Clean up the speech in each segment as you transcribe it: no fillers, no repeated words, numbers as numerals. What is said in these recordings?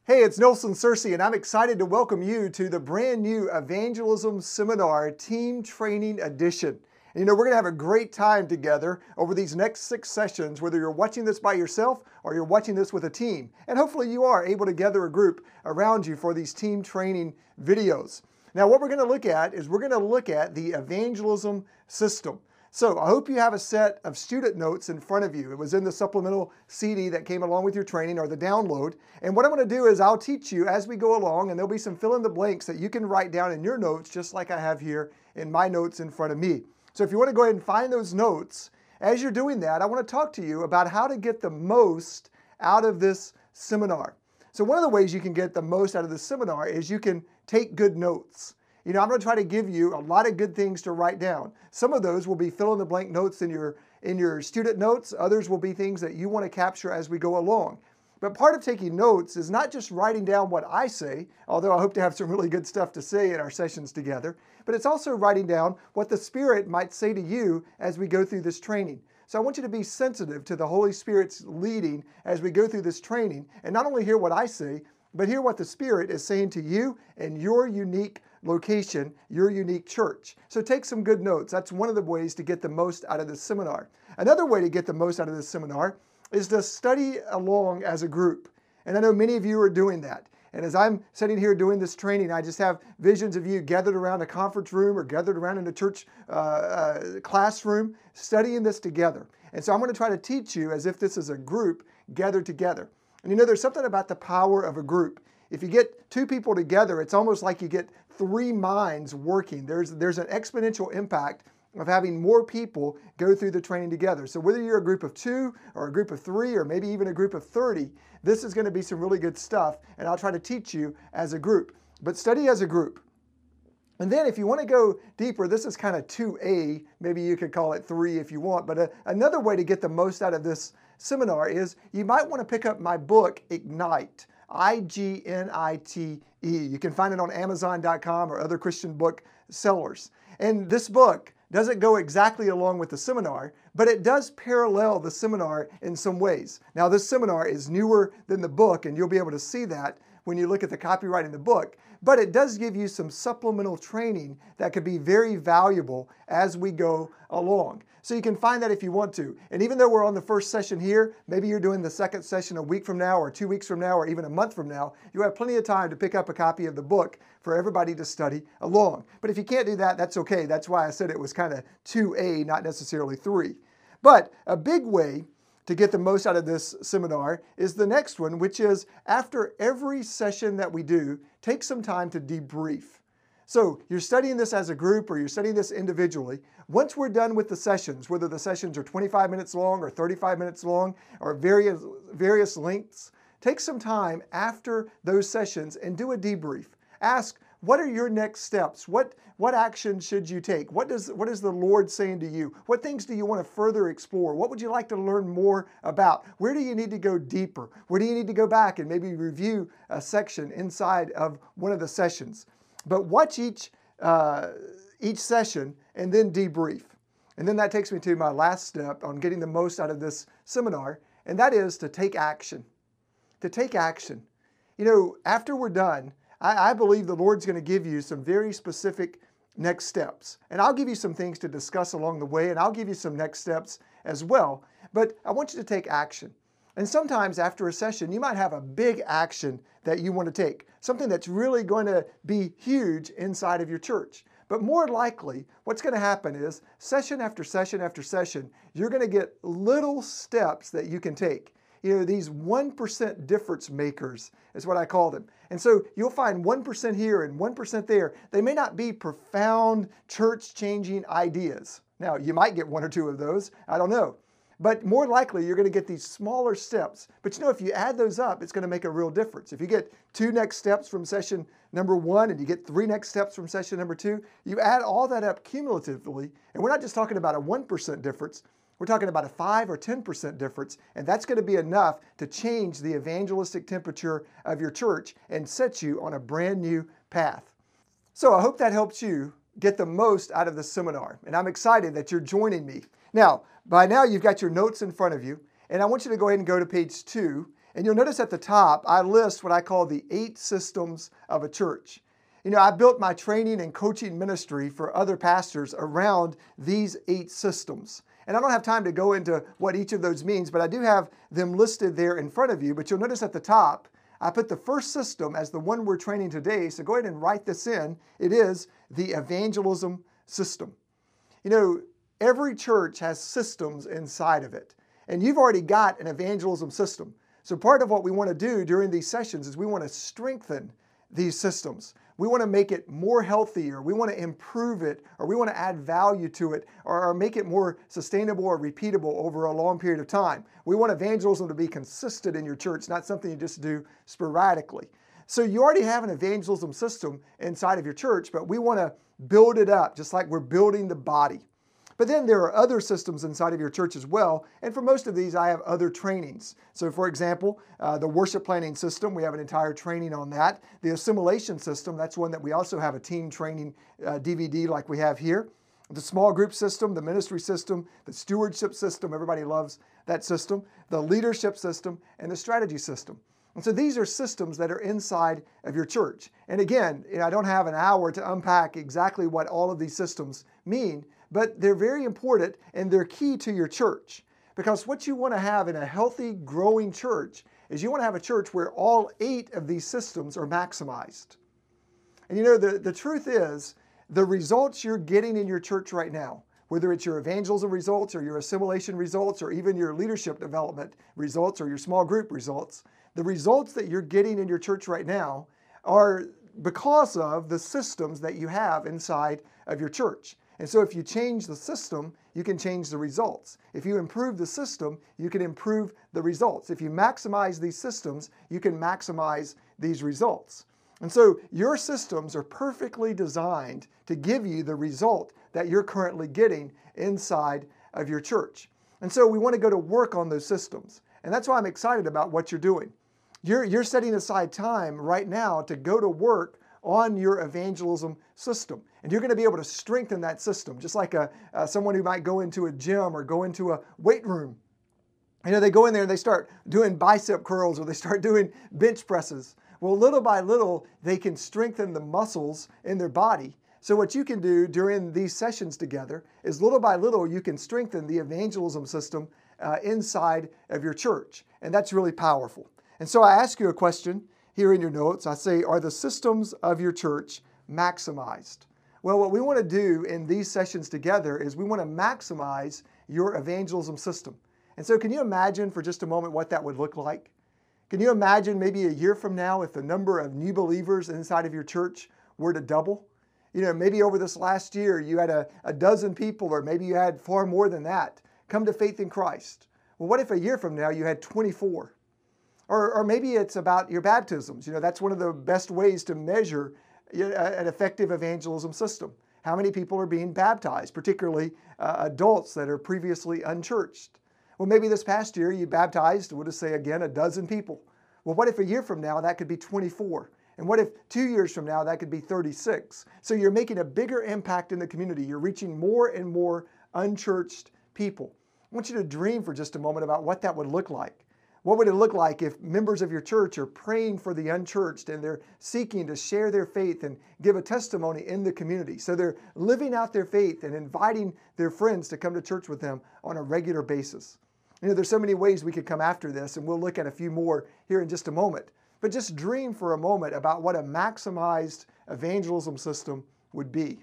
Hey, it's Nelson Searcy, and I'm excited to welcome you to the brand new Evangelism Seminar Team Training Edition. And we're going to have a great time together over these next 6 sessions, whether you're watching this by yourself or you're watching this with a team. And hopefully you are able to gather a group around you for these team training videos. Now, what we're going to look at is we're going to look at the evangelism system. So I hope you have a set of student notes in front of you. It was in the supplemental CD that came along with your training or the download. And what I'm going to do is I'll teach you as we go along, and there'll be some fill in the blanks that you can write down in your notes, just like I have here in my notes in front of me. So if you want to go ahead and find those notes, as you're doing that, I want to talk to you about how to get the most out of this seminar. So one of the ways you can get the most out of this seminar is you can take good notes. I'm going to try to give you a lot of good things to write down. Some of those will be fill-in-the-blank notes in your student notes. Others will be things that you want to capture as we go along. But part of taking notes is not just writing down what I say, although I hope to have some really good stuff to say in our sessions together, but it's also writing down what the Spirit might say to you as we go through this training. So I want you to be sensitive to the Holy Spirit's leading as we go through this training, and not only hear what I say, but hear what the Spirit is saying to you and your unique location, your unique church. So take some good notes. That's one of the ways to get the most out of this seminar. Another way to get the most out of this seminar is to study along as a group. And I know many of you are doing that. And as I'm sitting here doing this training, I just have visions of you gathered around a conference room or gathered around in a church classroom studying this together. And so I'm going to try to teach you as if this is a group gathered together. And there's something about the power of a group. If you get 2 people together, it's almost like you get 3 minds working. There's an exponential impact of having more people go through the training together. So whether you're a group of 2 or a group of 3 or maybe even a group of 30, this is going to be some really good stuff, and I'll try to teach you as a group. But study as a group. And then if you want to go deeper, this is kind of 2A, maybe you could call it 3 if you want, but another way to get the most out of this seminar is you might want to pick up my book, Ignite. Ignite. You can find it on Amazon.com or other Christian book sellers. And this book doesn't go exactly along with the seminar, but it does parallel the seminar in some ways. Now, this seminar is newer than the book, and you'll be able to see that when you look at the copyright in the book, but it does give you some supplemental training that could be very valuable as we go along. So you can find that if you want to. And even though we're on the first session here, maybe you're doing the second session a week from now or 2 weeks from now or even a month from now, you have plenty of time to pick up a copy of the book for everybody to study along. But if you can't do that, that's okay. That's why I said it was kind of 2A, not necessarily 3. But a big way to get the most out of this seminar is the next one, which is after every session that we do, take some time to debrief. So you're studying this as a group or you're studying this individually. Once we're done with the sessions, whether the sessions are 25 minutes long or 35 minutes long or various lengths, take some time after those sessions and do a debrief. Ask, what are your next steps? What action should you take? What is the Lord saying to you? What things do you want to further explore? What would you like to learn more about? Where do you need to go deeper? Where do you need to go back and maybe review a section inside of one of the sessions? But watch each session and then debrief. And then that takes me to my last step on getting the most out of this seminar, and that is to take action. To take action. After we're done, I believe the Lord's going to give you some very specific next steps. And I'll give you some things to discuss along the way, and I'll give you some next steps as well. But I want you to take action. And sometimes after a session, you might have a big action that you want to take, something that's really going to be huge inside of your church. But more likely, what's going to happen is session after session after session, you're going to get little steps that you can take. These 1% difference makers is what I call them. And so you'll find 1% here and 1% there. They may not be profound church-changing ideas. Now, you might get 1 or 2 of those. I don't know. But more likely, you're going to get these smaller steps. But if you add those up, it's going to make a real difference. If you get 2 next steps from session number 1 and you get 3 next steps from session number 2, you add all that up cumulatively. And we're not just talking about a 1% difference. We're talking about a 5 or 10% difference. And that's going to be enough to change the evangelistic temperature of your church and set you on a brand new path. So I hope that helps you get the most out of the seminar. And I'm excited that you're joining me. Now, by now you've got your notes in front of you, and I want you to go ahead and go to page 2. And you'll notice at the top, I list what I call the 8 systems of a church. I built my training and coaching ministry for other pastors around these 8 systems. And I don't have time to go into what each of those means, but I do have them listed there in front of you. But you'll notice at the top, I put the first system as the one we're training today. So go ahead and write this in. It is the evangelism system. Every church has systems inside of it. And you've already got an evangelism system. So part of what we want to do during these sessions is we want to strengthen these systems. We want to make it more healthier. We want to improve it, or we want to add value to it, or make it more sustainable or repeatable over a long period of time. We want evangelism to be consistent in your church, not something you just do sporadically. So you already have an evangelism system inside of your church, but we want to build it up, just like we're building the body. But then there are other systems inside of your church as well, and for most of these I have other trainings. So for example, the worship planning system, we have an entire training on that. The assimilation system, that's one that we also have a team training DVD like we have here. The small group system, the ministry system, the stewardship system, everybody loves that system, the leadership system, and the strategy system. And so these are systems that are inside of your church. And again, I don't have an hour to unpack exactly what all of these systems mean, but they're very important and they're key to your church. Because what you want to have in a healthy, growing church is you want to have a church where all 8 of these systems are maximized. And the truth is, the results you're getting in your church right now, whether it's your evangelism results or your assimilation results or even your leadership development results or your small group results, the results that you're getting in your church right now are because of the systems that you have inside of your church. And so if you change the system, you can change the results. If you improve the system, you can improve the results. If you maximize these systems, you can maximize these results. And so your systems are perfectly designed to give you the result that you're currently getting inside of your church. And so we want to go to work on those systems. And that's why I'm excited about what you're doing. You're setting aside time right now to go to work on your evangelism system. And you're going to be able to strengthen that system, just like someone who might go into a gym or go into a weight room. They go in there and they start doing bicep curls or they start doing bench presses. Well, little by little, they can strengthen the muscles in their body. So what you can do during these sessions together is little by little, you can strengthen the evangelism system inside of your church. And that's really powerful. And so I ask you a question here in your notes. I say, are the systems of your church maximized? Well, what we want to do in these sessions together is we want to maximize your evangelism system. And so can you imagine for just a moment what that would look like? Can you imagine maybe a year from now if the number of new believers inside of your church were to double? Maybe over this last year you had a dozen people, or maybe you had far more than that, come to faith in Christ. Well, what if a year from now you had 24? Or maybe it's about your baptisms. That's one of the best ways to measure an effective evangelism system. How many people are being baptized, particularly adults that are previously unchurched? Well, maybe this past year you baptized, we'll just say again, a dozen people. Well, what if a year from now that could be 24? And what if 2 years from now that could be 36? So you're making a bigger impact in the community. You're reaching more and more unchurched people. I want you to dream for just a moment about what that would look like. What would it look like if members of your church are praying for the unchurched and they're seeking to share their faith and give a testimony in the community? So they're living out their faith and inviting their friends to come to church with them on a regular basis. There's so many ways we could come after this, and we'll look at a few more here in just a moment. But just dream for a moment about what a maximized evangelism system would be.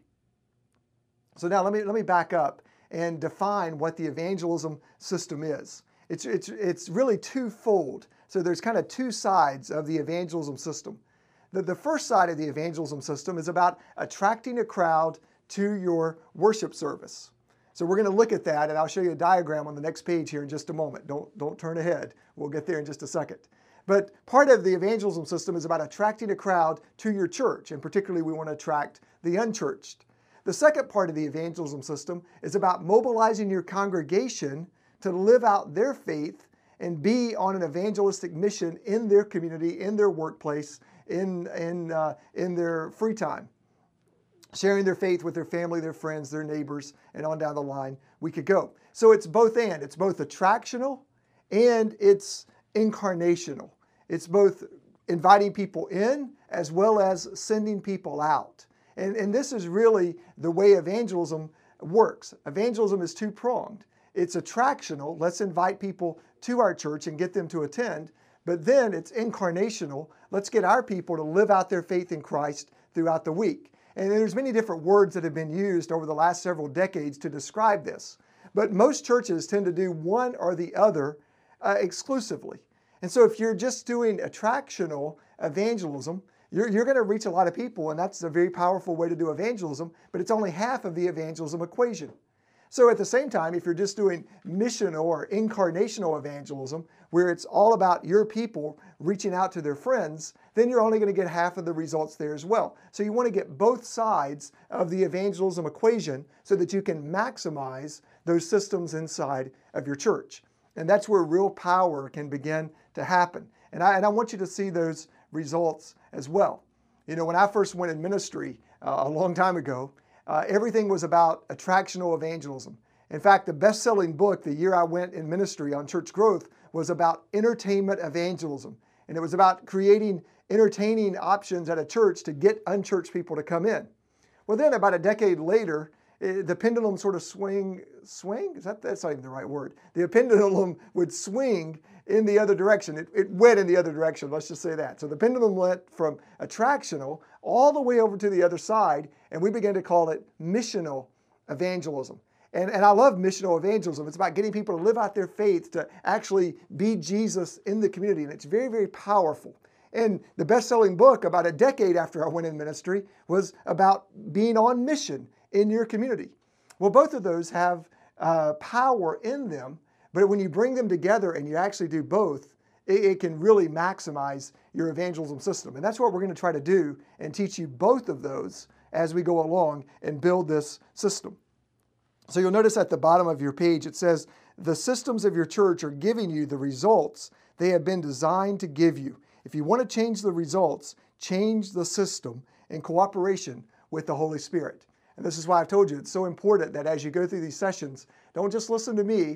So now let me back up and define what the evangelism system is. It's really twofold. So there's kind of 2 sides of the evangelism system. The first side of the evangelism system is about attracting a crowd to your worship service. So we're going to look at that, and I'll show you a diagram on the next page here in just a moment. Don't turn ahead. We'll get there in just a second. But part of the evangelism system is about attracting a crowd to your church, and particularly we want to attract the unchurched. The second part of the evangelism system is about mobilizing your congregation to live out their faith and be on an evangelistic mission in their community, in their workplace, in their free time, sharing their faith with their family, their friends, their neighbors, and on down the line we could go. So it's both and. It's both attractional and it's incarnational. It's both inviting people in as well as sending people out. And this is really the way evangelism works. Evangelism is two-pronged. It's attractional. Let's invite people to our church and get them to attend. But then it's incarnational. Let's get our people to live out their faith in Christ throughout the week. And there's many different words that have been used over the last several decades to describe this. But most churches tend to do one or the other exclusively. And so if you're just doing attractional evangelism, you're going to reach a lot of people, and that's a very powerful way to do evangelism, but it's only half of the evangelism equation. So at the same time, if you're just doing missional or incarnational evangelism, where it's all about your people reaching out to their friends, then you're only going to get half of the results there as well. So you want to get both sides of the evangelism equation so that you can maximize those systems inside of your church. And that's where real power can begin to happen. And I want you to see those results as well. You know, when I first went in ministry a long time ago, everything was about attractional evangelism. In fact, the best-selling book the year I went in ministry on church growth was about entertainment evangelism. And it was about creating entertaining options at a church to get unchurched people to come in. Well, then about a decade later, the pendulum sort of swing? That's not even the right word. The pendulum would swing in the other direction. It went in the other direction, let's just say that. So the pendulum went from attractional all the way over to the other side, and we began to call it missional evangelism. And I love missional evangelism. It's about getting people to live out their faith, to actually be Jesus in the community, and it's very, very powerful. And the best-selling book about a decade after I went in ministry was about being on mission in your community. Well, both of those have power in them, but when you bring them together and you actually do both, it can really maximize your evangelism system. And that's what we're going to try to do and teach you both of those as we go along and build this system. So you'll notice at the bottom of your page, it says, the systems of your church are giving you the results they have been designed to give you. If you want to change the results, change the system in cooperation with the Holy Spirit. And this is why I've told you it's so important that as you go through these sessions, don't just listen to me.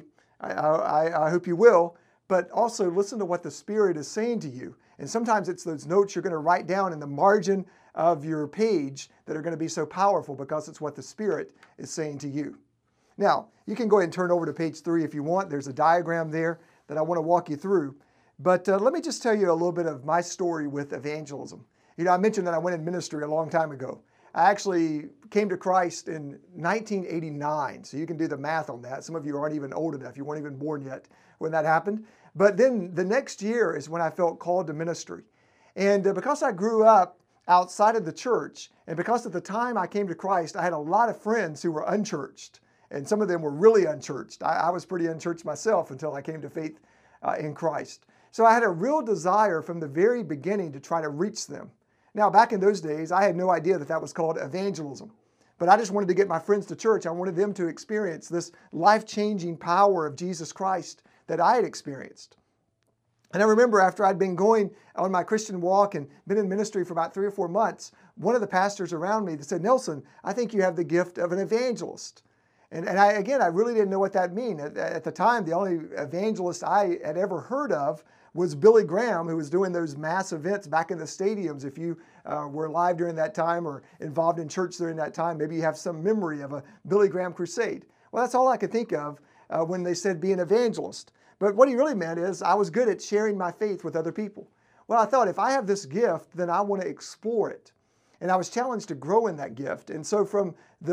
I hope you will, but also listen to what the Spirit is saying to you. And sometimes it's those notes you're going to write down in the margin of your page that are going to be so powerful because it's what the Spirit is saying to you. Now, you can go ahead and turn over to page 3 if you want. There's a diagram there that I want to walk you through. But let me just tell you a little bit of my story with evangelism. You know, I mentioned that I went in ministry a long time ago. I actually came to Christ in 1989, so you can do the math on that. Some of you aren't even old enough. You weren't even born yet when that happened. But then the next year is when I felt called to ministry. And because I grew up outside of the church, and because at the time I came to Christ, I had a lot of friends who were unchurched. And some of them were really unchurched. I was pretty unchurched myself until I came to faith in Christ. So I had a real desire from the very beginning to try to reach them. Now, back in those days, I had no idea that that was called evangelism. But I just wanted to get my friends to church. I wanted them to experience this life-changing power of Jesus Christ that I had experienced. And I remember after I'd been going on my Christian walk and been in ministry for about 3 or 4 months, one of the pastors around me said, "Nelson, I think you have the gift of an evangelist." And I really didn't know what that meant. At the time, the only evangelist I had ever heard of was Billy Graham, who was doing those mass events back in the stadiums. If you were alive during that time or involved in church during that time, maybe you have some memory of a Billy Graham crusade. Well, that's all I could think of when they said be an evangelist. But what he really meant is I was good at sharing my faith with other people. Well, I thought if I have this gift, then I want to explore it. And I was challenged to grow in that gift. And so from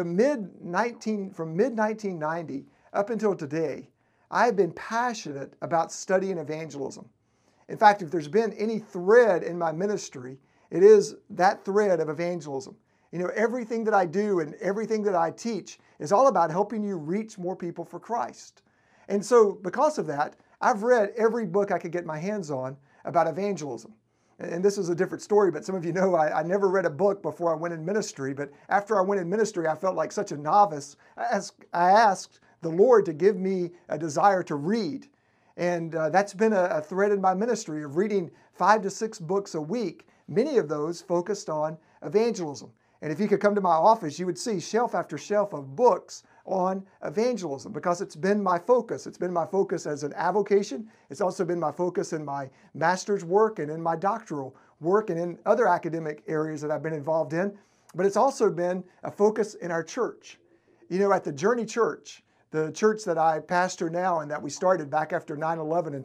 mid-1990 up until today, I have been passionate about studying evangelism. In fact, if there's been any thread in my ministry, it is that thread of evangelism. You know, everything that I do and everything that I teach is all about helping you reach more people for Christ. And so because of that, I've read every book I could get my hands on about evangelism. And this is a different story, but some of you know I never read a book before I went in ministry. But after I went in ministry, I felt like such a novice. I asked the Lord to give me a desire to read. And that's been a thread in my ministry of reading 5 to 6 books a week, many of those focused on evangelism. And if you could come to my office, you would see shelf after shelf of books on evangelism because it's been my focus. It's been my focus as an avocation. It's also been my focus in my master's work and in my doctoral work and in other academic areas that I've been involved in. But it's also been a focus in our church. You know, at the Journey Church, the church that I pastor now and that we started back after 9/11 in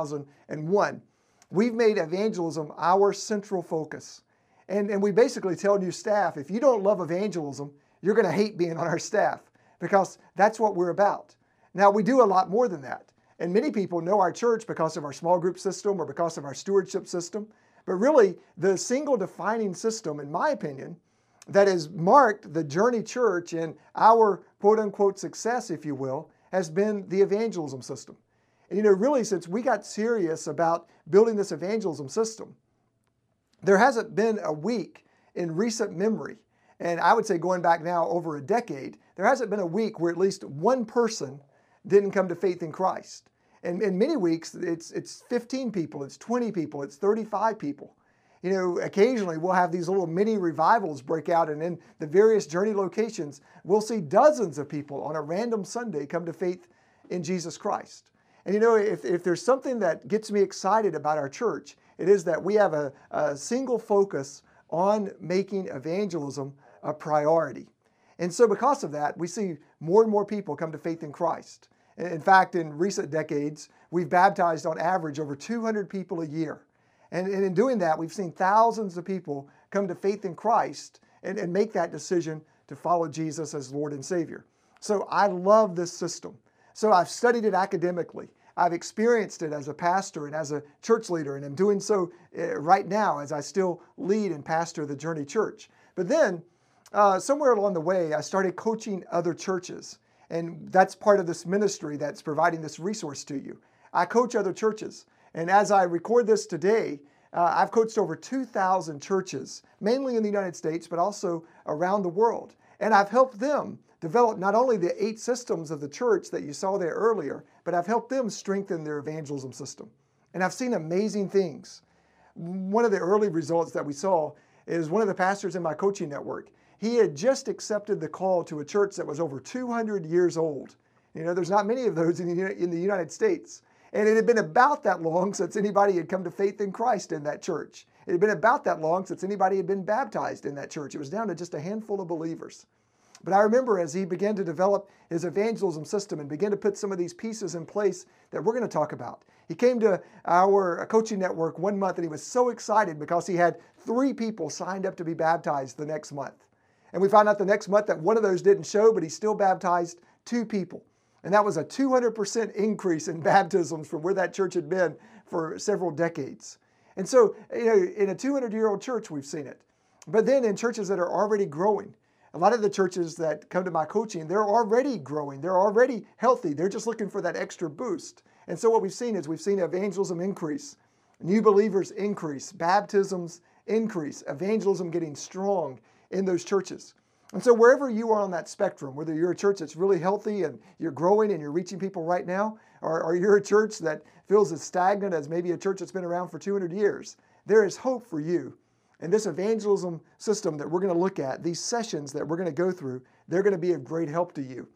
2001, we've made evangelism our central focus. And we basically tell new staff, if you don't love evangelism, you're going to hate being on our staff because that's what we're about. Now, we do a lot more than that. And many people know our church because of our small group system or because of our stewardship system. But really, the single defining system, in my opinion, that has marked the Journey Church and our quote-unquote success, if you will, has been the evangelism system. And you know, really, since we got serious about building this evangelism system, there hasn't been a week in recent memory, and I would say going back now over a decade, there hasn't been a week where at least one person didn't come to faith in Christ. And in many weeks, it's 15 people, it's 20 people, it's 35 people. You know, occasionally we'll have these little mini revivals break out, and in the various Journey locations, we'll see dozens of people on a random Sunday come to faith in Jesus Christ. And you know, if there's something that gets me excited about our church, it is that we have a single focus on making evangelism a priority. And so because of that, we see more and more people come to faith in Christ. In fact, in recent decades, we've baptized on average over 200 people a year. And in doing that, we've seen thousands of people come to faith in Christ and make that decision to follow Jesus as Lord and Savior. So I love this system. So I've studied it academically. I've experienced it as a pastor and as a church leader, and I'm doing so right now as I still lead and pastor the Journey Church. But then, somewhere along the way, I started coaching other churches. And that's part of this ministry that's providing this resource to you. I coach other churches. And as I record this today, I've coached over 2,000 churches, mainly in the United States, but also around the world. And I've helped them develop not only the 8 systems of the church that you saw there earlier, but I've helped them strengthen their evangelism system. And I've seen amazing things. One of the early results that we saw is one of the pastors in my coaching network. He had just accepted the call to a church that was over 200 years old. You know, there's not many of those in the United States. And it had been about that long since anybody had come to faith in Christ in that church. It had been about that long since anybody had been baptized in that church. It was down to just a handful of believers. But I remember as he began to develop his evangelism system and began to put some of these pieces in place that we're going to talk about. He came to our coaching network one month and he was so excited because he had 3 people signed up to be baptized the next month. And we found out the next month that one of those didn't show, but he still baptized 2 people. And that was a 200% increase in baptisms from where that church had been for several decades. And so, you know, in a 200-year-old church, we've seen it. But then in churches that are already growing, a lot of the churches that come to my coaching, they're already growing. They're already healthy. They're just looking for that extra boost. And so what we've seen is we've seen evangelism increase, new believers increase, baptisms increase, evangelism getting strong in those churches. And so wherever you are on that spectrum, whether you're a church that's really healthy and you're growing and you're reaching people right now, or you're a church that feels as stagnant as maybe a church that's been around for 200 years, there is hope for you. And this evangelism system that we're going to look at, these sessions that we're going to go through, they're going to be of great help to you.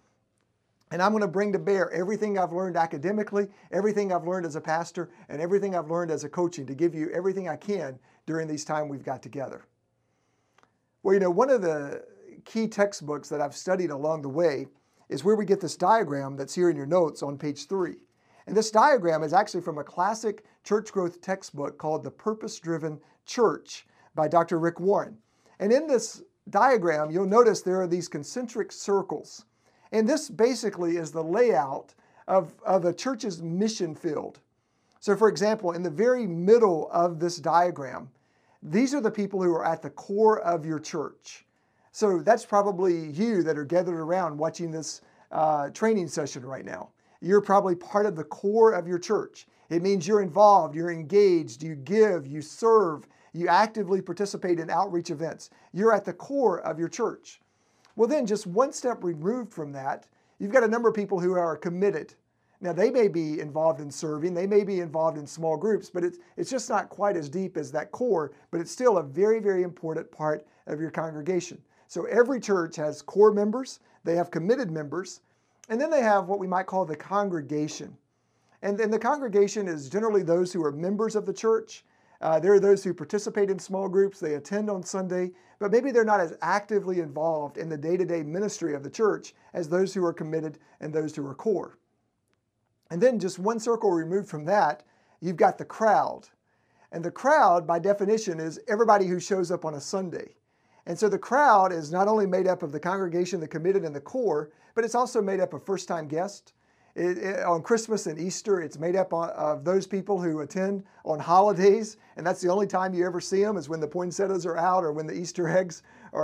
And I'm going to bring to bear everything I've learned academically, everything I've learned as a pastor, and everything I've learned as a coaching to give you everything I can during these time we've got together. Well, you know, one of the key textbooks that I've studied along the way is where we get this diagram that's here in your notes on page 3. And this diagram is actually from a classic church growth textbook called The Purpose-Driven Church by Dr. Rick Warren. And in this diagram, you'll notice there are these concentric circles. And this basically is the layout of a church's mission field. So for example, in the very middle of this diagram, these are the people who are at the core of your church. So that's probably you that are gathered around watching this training session right now. You're probably part of the core of your church. It means you're involved, you're engaged, you give, you serve, you actively participate in outreach events. You're at the core of your church. Well then, just one step removed from that, you've got a number of people who are committed. Now they may be involved in serving, they may be involved in small groups, but it's just not quite as deep as that core, but it's still a very, very important part of your congregation. So every church has core members, they have committed members, and then they have what we might call the congregation. And then the congregation is generally those who are members of the church. There are those who participate in small groups, they attend on Sunday, but maybe they're not as actively involved in the day-to-day ministry of the church as those who are committed and those who are core. And then just one circle removed from that, you've got the crowd. And the crowd, by definition, is everybody who shows up on a Sunday. And so the crowd is not only made up of the congregation, the committed, and the core, but it's also made up of first-time guests. On Christmas and Easter, it's made up of those people who attend on holidays, and that's the only time you ever see them is when the poinsettias are out or when the Easter eggs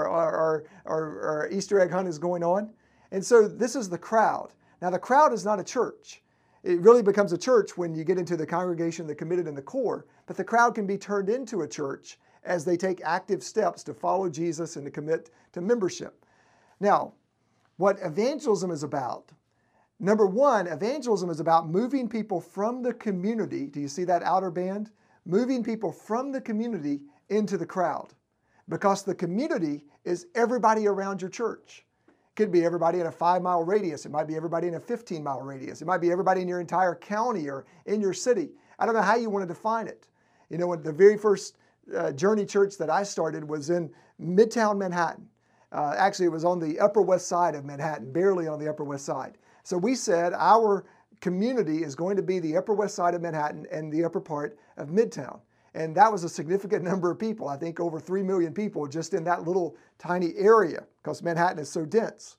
or Easter egg hunt is going on. And so this is the crowd. Now the crowd is not a church. It really becomes a church when you get into the congregation, the committed, and the core, but the crowd can be turned into a church as they take active steps to follow Jesus and to commit to membership. Now, what evangelism is about, number one, evangelism is about moving people from the community. Do you see that outer band? Moving people from the community into the crowd. Because the community is everybody around your church. It could be everybody in a 5-mile radius. It might be everybody in a 15-mile radius. It might be everybody in your entire county or in your city. I don't know how you want to define it. You know, when the very first Journey Church that I started was in Midtown Manhattan. Actually, it was on the Upper West Side of Manhattan, barely on the Upper West Side. So we said our community is going to be the Upper West Side of Manhattan and the upper part of Midtown. And that was a significant number of people. I think over 3 million people just in that little tiny area because Manhattan is so dense.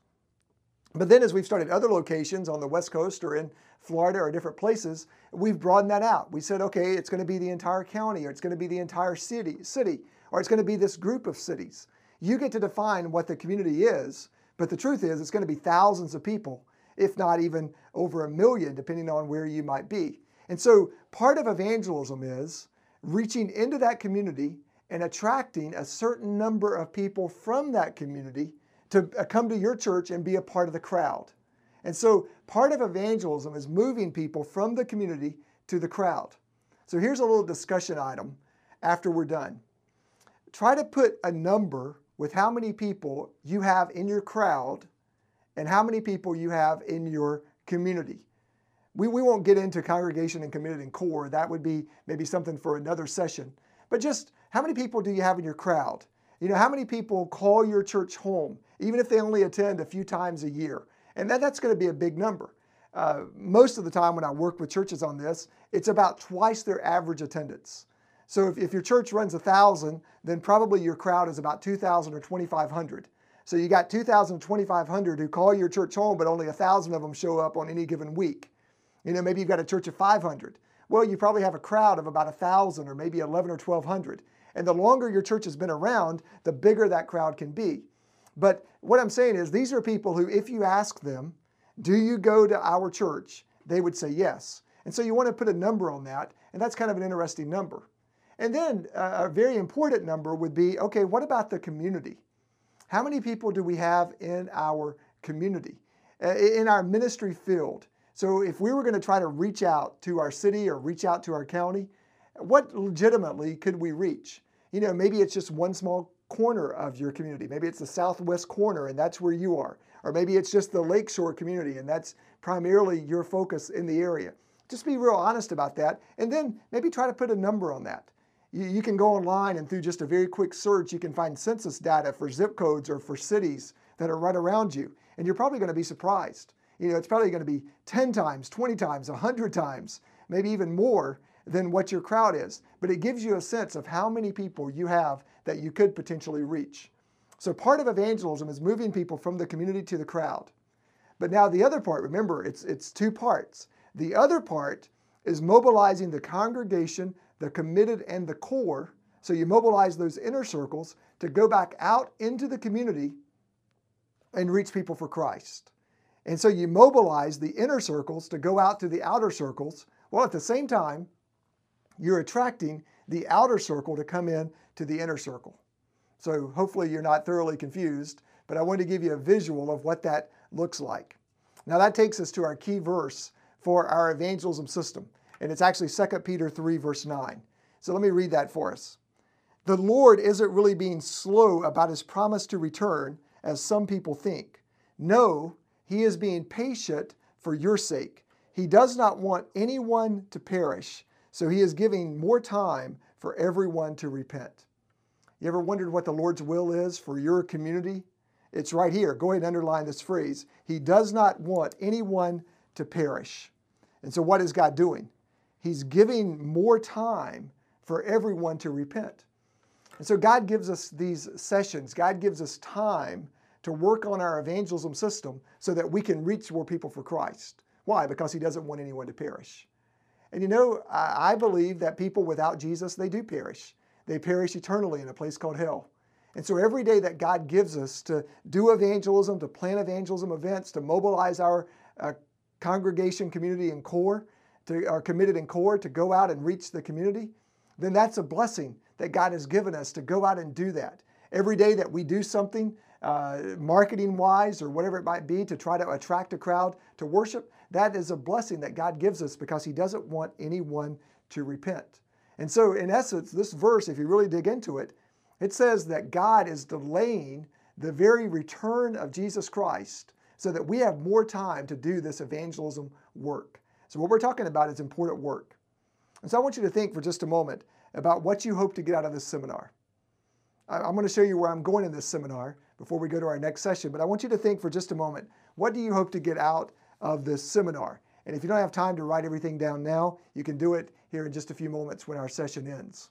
But then as we've started other locations on the West Coast or in Florida or different places, we've broadened that out. We said, okay, it's going to be the entire county, or it's going to be the entire city, or it's going to be this group of cities. You get to define what the community is, but the truth is it's going to be thousands of people, if not even over 1 million, depending on where you might be. And so part of evangelism is reaching into that community and attracting a certain number of people from that community to come to your church and be a part of the crowd. And so part of evangelism is moving people from the community to the crowd. So here's a little discussion item after we're done. Try to put a number with how many people you have in your crowd and how many people you have in your community. We won't get into congregation and committed and core. That would be maybe something for another session. But just how many people do you have in your crowd? You know, how many people call your church home, even if they only attend a few times a year? And that's going to be a big number. Most of the time when I work with churches on this, it's about twice their average attendance. So if your church runs 1,000, then probably your crowd is about 2,000 or 2,500. So you got 2,000, 2,500 who call your church home, but only 1,000 of them show up on any given week. You know, maybe you've got a church of 500. Well, you probably have a crowd of about 1,000 or maybe 11 or 1,200. And the longer your church has been around, the bigger that crowd can be. But what I'm saying is these are people who, if you ask them, do you go to our church? They would say yes. And so you want to put a number on that, and that's kind of an interesting number. And then a very important number would be, okay, what about the community? How many people do we have in our community, in our ministry field? So if we were going to try to reach out to our city or reach out to our county, what legitimately could we reach? You know, maybe it's just one small corner of your community. Maybe it's the southwest corner and that's where you are. Or maybe it's just the lakeshore community and that's primarily your focus in the area. Just be real honest about that and then maybe try to put a number on that. You can go online and through just a very quick search, you can find census data for zip codes or for cities that are right around you. And you're probably going to be surprised. You know, it's probably going to be 10 times, 20 times, 100 times, maybe even more than what your crowd is. But it gives you a sense of how many people you have that you could potentially reach. So part of evangelism is moving people from the community to the crowd. But now the other part, remember, it's two parts. The other part is mobilizing the congregation, the committed, and the core. So you mobilize those inner circles to go back out into the community and reach people for Christ. And so you mobilize the inner circles to go out to the outer circles. Well, at the same time, you're attracting the outer circle to come in to the inner circle. So hopefully you're not thoroughly confused, but I want to give you a visual of what that looks like. Now that takes us to our key verse for our evangelism system. And it's actually 2 Peter 3, verse 9. So let me read that for us. The Lord isn't really being slow about his promise to return, as some people think. No, he is being patient for your sake. He does not want anyone to perish, so he is giving more time for everyone to repent. You ever wondered what the Lord's will is for your community? It's right here. Go ahead and underline this phrase. He does not want anyone to perish. And so what is God doing? He's giving more time for everyone to repent. And so God gives us these sessions. God gives us time to work on our evangelism system so that we can reach more people for Christ. Why? Because he doesn't want anyone to perish. And you know, I believe that people without Jesus, they do perish. They perish eternally in a place called hell. And so every day that God gives us to do evangelism, to plan evangelism events, to mobilize our congregation, community, and core, are committed in core to go out and reach the community, then that's a blessing that God has given us to go out and do that. Every day that we do something marketing-wise or whatever it might be to try to attract a crowd to worship, that is a blessing that God gives us because he doesn't want anyone to repent. And so in essence, this verse, if you really dig into it, it says that God is delaying the very return of Jesus Christ so that we have more time to do this evangelism work. So what we're talking about is important work. And so I want you to think for just a moment about what you hope to get out of this seminar. I'm going to show you where I'm going in this seminar before we go to our next session, but I want you to think for just a moment, what do you hope to get out of this seminar? And if you don't have time to write everything down now, you can do it here in just a few moments when our session ends.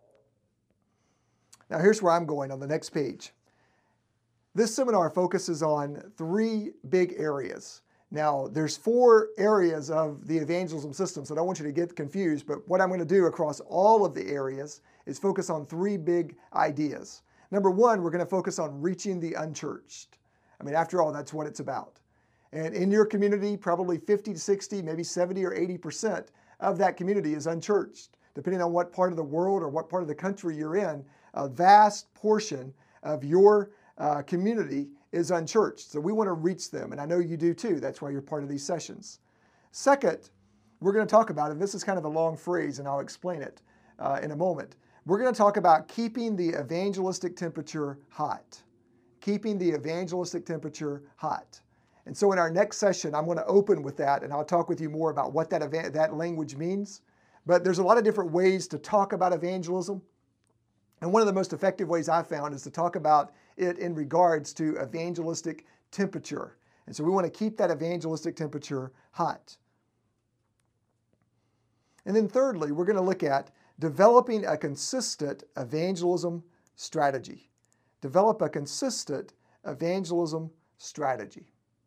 Now here's where I'm going on the next page. This seminar focuses on 3 big areas. Now there's 4 areas of the evangelism system, so I don't want you to get confused, but what I'm going to do across all of the areas is focus on 3 big ideas. Number 1, we're going to focus on reaching the unchurched. I mean, after all, that's what it's about. And in your community, probably 50 to 60, maybe 70 or 80% of that community is unchurched. Depending on what part of the world or what part of the country you're in, a vast portion of your community is unchurched. So we want to reach them, and I know you do too. That's why you're part of these sessions. Second, we're going to talk about, and this is kind of a long phrase, and I'll explain it in a moment. We're going to talk about keeping the evangelistic temperature hot. Keeping the evangelistic temperature hot. And so in our next session, I'm going to open with that, and I'll talk with you more about what that language means. But there's a lot of different ways to talk about evangelism. And one of the most effective ways I've found is to talk about it in regards to evangelistic temperature. And so we want to keep that evangelistic temperature hot. And then thirdly, we're going to look at developing a consistent evangelism strategy. Develop a consistent evangelism strategy.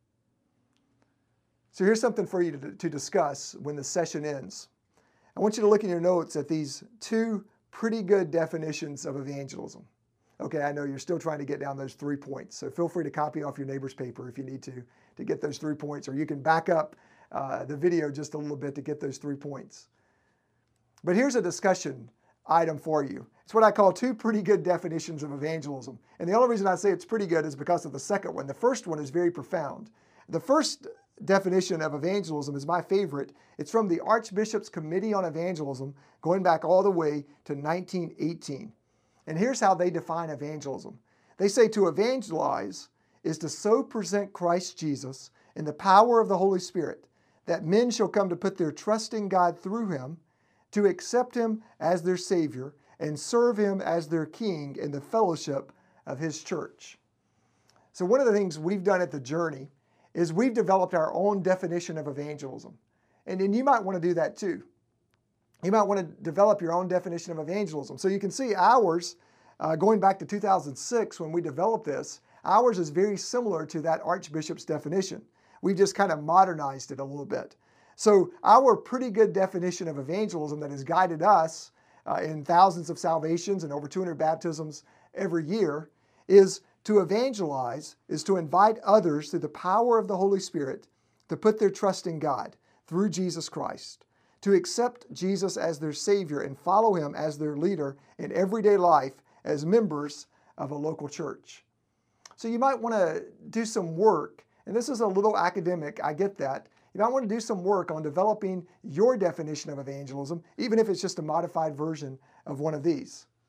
So here's something for you to discuss when the session ends. I want you to look in your notes at these 2 pretty good definitions of evangelism. Okay, I know you're still trying to get down those 3 points, so feel free to copy off your neighbor's paper if you need to get those 3 points, or you can back up the video just a little bit to get those 3 points. But here's a discussion item for you. It's what I call 2 pretty good definitions of evangelism. And the only reason I say it's pretty good is because of the second one. The first one is very profound. The first definition of evangelism is my favorite. It's from the Archbishop's Committee on Evangelism, going back all the way to 1918. And here's how they define evangelism. They say to evangelize is to so present Christ Jesus in the power of the Holy Spirit that men shall come to put their trust in God through him, to accept him as their Savior, and serve him as their King in the fellowship of his church. So one of the things we've done at The Journey is we've developed our own definition of evangelism. And you might want to do that too. You might want to develop your own definition of evangelism. So you can see ours, going back to 2006 when we developed this, ours is very similar to that Archbishop's definition. We've just kind of modernized it a little bit. So our pretty good definition of evangelism that has guided us in thousands of salvations and over 200 baptisms every year is to evangelize is to invite others through the power of the Holy Spirit to put their trust in God through Jesus Christ, to accept Jesus as their Savior and follow him as their leader in everyday life as members of a local church. So you might want to do some work, and this is a little academic, I get that. You might want to do some work on developing your definition of evangelism, even if it's just a modified version of one of these.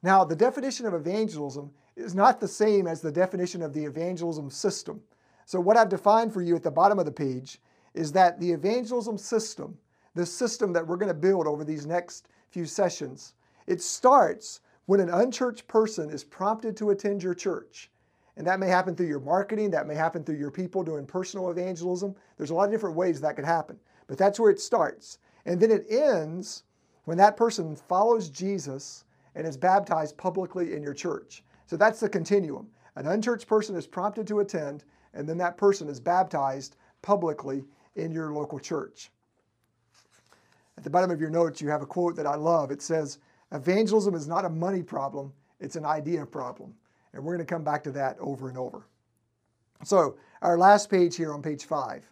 Now, the definition of evangelism is not the same as the definition of the evangelism system. So what I've defined for you at the bottom of the page is that the evangelism system, the system that we're going to build over these next few sessions, it starts when an unchurched person is prompted to attend your church. And that may happen through your marketing, that may happen through your people doing personal evangelism. There's a lot of different ways that could happen, but that's where it starts. And then it ends when that person follows Jesus and is baptized publicly in your church. So that's the continuum. An unchurched person is prompted to attend, and then that person is baptized publicly in your local church. At the bottom of your notes, you have a quote that I love. It says, "Evangelism is not a money problem, it's an idea problem." And we're going to come back to that over and over. So our last page here on page 5.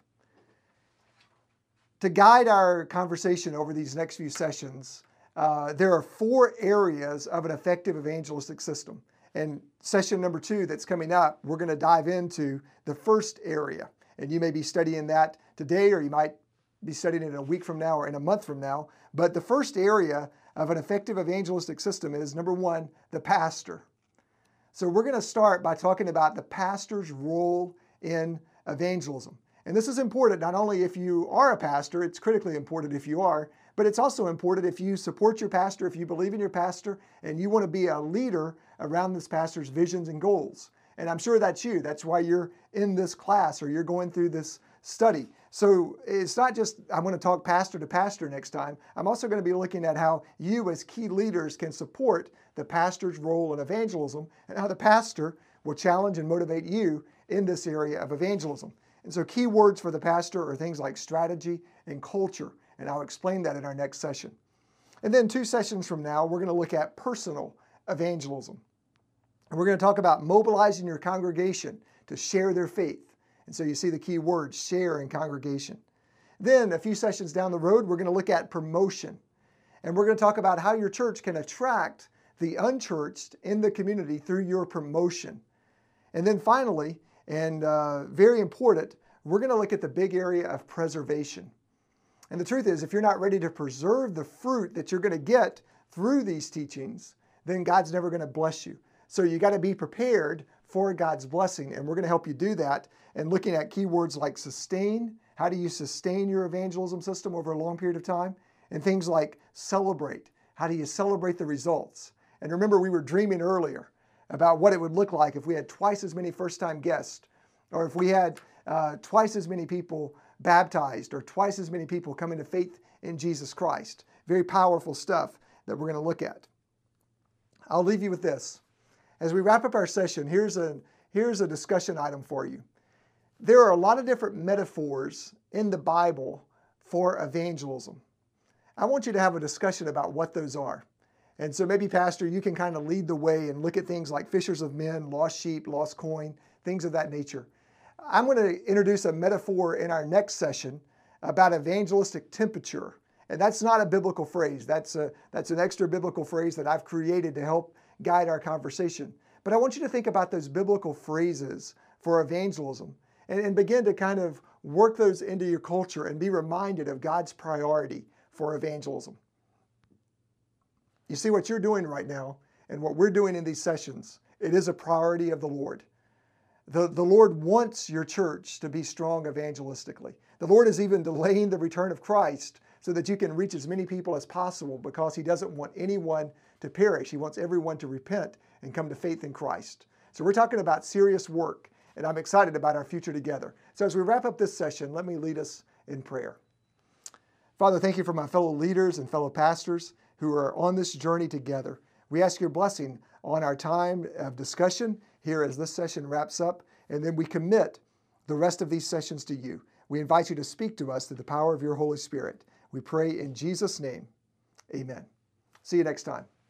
To guide our conversation over these next few sessions, there are 4 areas of an effective evangelistic system. And session number 2 that's coming up, we're going to dive into the first area. And you may be studying that today, or you might be studying it a week from now or in a month from now. But the first area of an effective evangelistic system is, number 1, the pastor. So we're going to start by talking about the pastor's role in evangelism. And this is important not only if you are a pastor, it's critically important if you are, but it's also important if you support your pastor, if you believe in your pastor, and you want to be a leader around this pastor's visions and goals. And I'm sure that's you. That's why you're in this class or you're going through this study. So it's not just I'm going to talk pastor to pastor next time. I'm also going to be looking at how you as key leaders can support the pastor's role in evangelism and how the pastor will challenge and motivate you in this area of evangelism. And so key words for the pastor are things like strategy and culture. And I'll explain that in our next session. And then 2 sessions from now, we're going to look at personal evangelism. And we're going to talk about mobilizing your congregation to share their faith. And so you see the key words, share and congregation. Then a few sessions down the road, we're going to look at promotion. And we're going to talk about how your church can attract the unchurched in the community through your promotion. And then finally, and very important, we're going to look at the big area of preservation. And the truth is, if you're not ready to preserve the fruit that you're going to get through these teachings, then God's never going to bless you. So you got to be prepared for God's blessing, and we're going to help you do that. And looking at keywords like sustain, how do you sustain your evangelism system over a long period of time? And things like celebrate, how do you celebrate the results? And remember, we were dreaming earlier about what it would look like if we had twice as many first-time guests, or if we had twice as many people baptized, or twice as many people coming to faith in Jesus Christ. Very powerful stuff that we're going to look at. I'll leave you with this. As we wrap up our session, here's a discussion item for you. There are a lot of different metaphors in the Bible for evangelism. I want you to have a discussion about what those are. And so maybe, Pastor, you can kind of lead the way and look at things like fishers of men, lost sheep, lost coin, things of that nature. I'm going to introduce a metaphor in our next session about evangelistic temperature. And that's not a biblical phrase. That's an extra biblical phrase that I've created to help guide our conversation. But I want you to think about those biblical phrases for evangelism and begin to kind of work those into your culture and be reminded of God's priority for evangelism. You see what you're doing right now and what we're doing in these sessions, it is a priority of the Lord. The Lord wants your church to be strong evangelistically. The Lord is even delaying the return of Christ so that you can reach as many people as possible because He doesn't want anyone to perish. He wants everyone to repent and come to faith in Christ. So we're talking about serious work, and I'm excited about our future together. So as we wrap up this session, let me lead us in prayer. Father, thank you for my fellow leaders and fellow pastors who are on this journey together. We ask your blessing on our time of discussion here as this session wraps up, and then we commit the rest of these sessions to you. We invite you to speak to us through the power of your Holy Spirit. We pray in Jesus' name. Amen. See you next time.